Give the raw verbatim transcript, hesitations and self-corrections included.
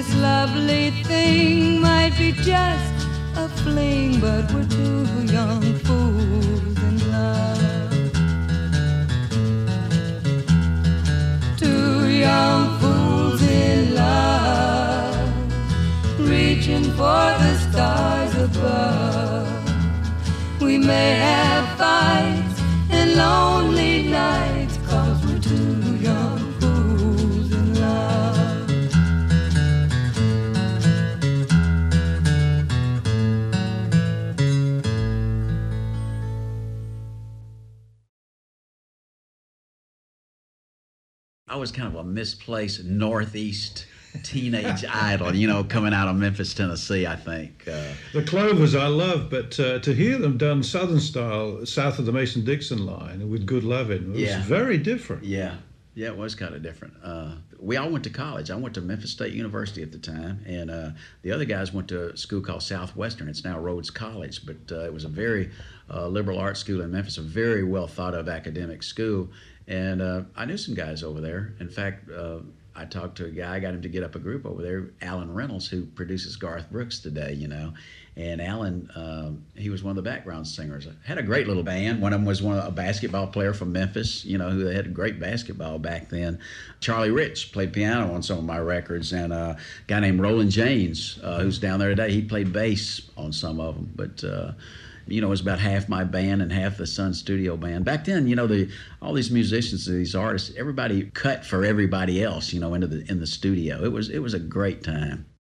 this lovely thing might be just a fling, but we're two young fools in love. Two young fools in love, reaching for the stars above. We may have fights and lonely nights, 'cause we're two young fools in love. I was kind of a misplaced Northeast teenage idol, you know, coming out of Memphis, Tennessee, I think. Uh, the Clovers I love, but uh, to hear them done Southern style, south of the Mason-Dixon line, with Good Lovin', was yeah. very different. Yeah, yeah, it was kind of different. Uh, we all went to college. I went to Memphis State University at the time, and uh, the other guys went to a school called Southwestern. It's now Rhodes College, but uh, it was a very uh, liberal arts school in Memphis, a very well thought of academic school. And uh, I knew some guys over there. In fact, uh, I talked to a guy, I got him to get up a group over there, Alan Reynolds, who produces Garth Brooks today, you know. And Alan, um, he was one of the background singers. Had a great little band. One of them was one of, a basketball player from Memphis, you know, who had great basketball back then. Charlie Rich played piano on some of my records, and uh, a guy named Roland James, uh, who's down there today, he played bass on some of them. But uh, you know, it was about half my band and half the Sun Studio band. Back then, you know, the all these musicians, these artists, everybody cut for everybody else, you know, into the in the studio. It was it was a great time.